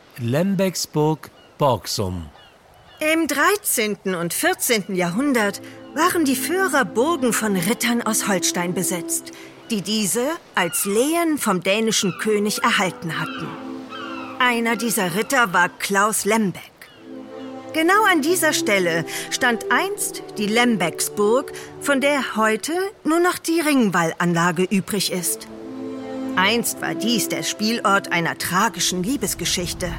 Lembeksburg, Borgsum. Im 13. und 14. Jahrhundert waren die Föhrer Burgen von Rittern aus Holstein besetzt, die diese als Lehen vom dänischen König erhalten hatten. Einer dieser Ritter war Claus Lembeck. Genau an dieser Stelle stand einst die Lembeksburg, von der heute nur noch die Ringwallanlage übrig ist. Einst war dies der Spielort einer tragischen Liebesgeschichte.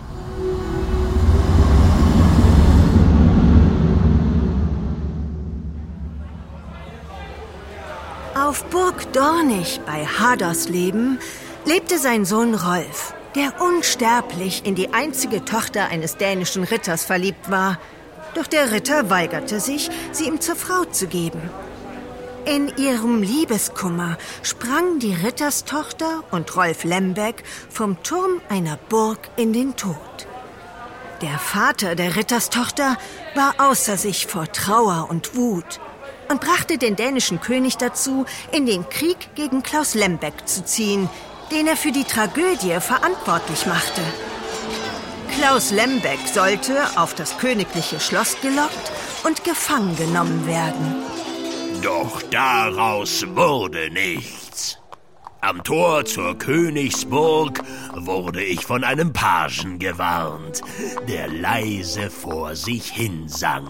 Auf Burg Dornich bei Hadersleben lebte sein Sohn Rolf, der unsterblich in die einzige Tochter eines dänischen Ritters verliebt war. Doch der Ritter weigerte sich, sie ihm zur Frau zu geben. In ihrem Liebeskummer sprangen die Ritterstochter und Rolf Lembeck vom Turm einer Burg in den Tod. Der Vater der Ritterstochter war außer sich vor Trauer und Wut und brachte den dänischen König dazu, in den Krieg gegen Claus Lembeck zu ziehen, den er für die Tragödie verantwortlich machte. Claus Lembeck sollte auf das königliche Schloss gelockt und gefangen genommen werden. Doch daraus wurde nichts. Am Tor zur Königsburg wurde ich von einem Pagen gewarnt, der leise vor sich hin sang.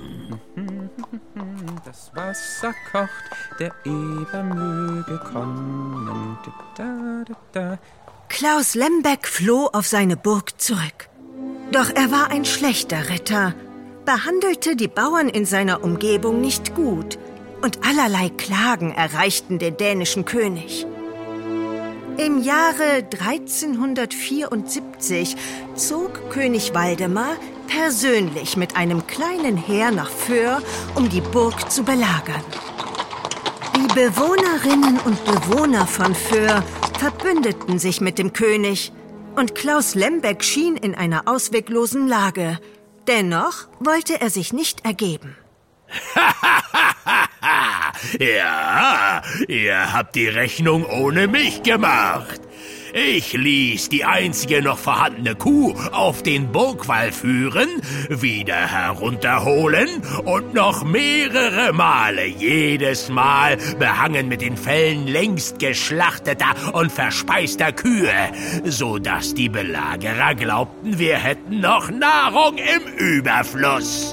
Das Wasser kocht, der Eber möge kommen. Claus Lembeck floh auf seine Burg zurück. Doch er war ein schlechter Ritter, behandelte die Bauern in seiner Umgebung nicht gut und allerlei Klagen erreichten den dänischen König. Im Jahre 1374 zog König Waldemar persönlich mit einem kleinen Heer nach Föhr, um die Burg zu belagern. Die Bewohnerinnen und Bewohner von Föhr verbündeten sich mit dem König und Claus Lembeck schien in einer ausweglosen Lage. Dennoch wollte er sich nicht ergeben. Ja, ihr habt die Rechnung ohne mich gemacht. Ich ließ die einzige noch vorhandene Kuh auf den Burgwall führen, wieder herunterholen und noch mehrere Male, jedes Mal behangen mit den Fellen längst geschlachteter und verspeister Kühe, so dass die Belagerer glaubten, wir hätten noch Nahrung im Überfluss.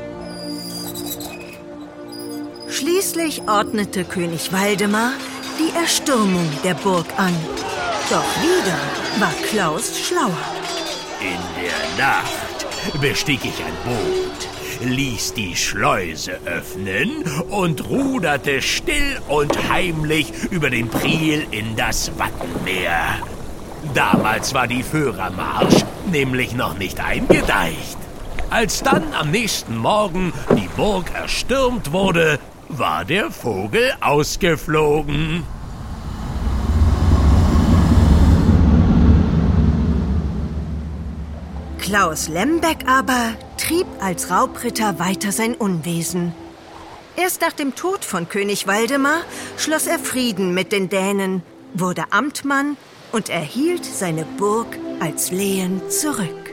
Schließlich ordnete König Waldemar die Erstürmung der Burg an. Doch wieder war Claus schlauer. In der Nacht bestieg ich ein Boot, ließ die Schleuse öffnen und ruderte still und heimlich über den Priel in das Wattenmeer. Damals war die Föhrermarsch nämlich noch nicht eingedeicht. Als dann am nächsten Morgen die Burg erstürmt wurde, war der Vogel ausgeflogen. Claus Lembeck aber trieb als Raubritter weiter sein Unwesen. Erst nach dem Tod von König Waldemar schloss er Frieden mit den Dänen, wurde Amtmann und erhielt seine Burg als Lehen zurück.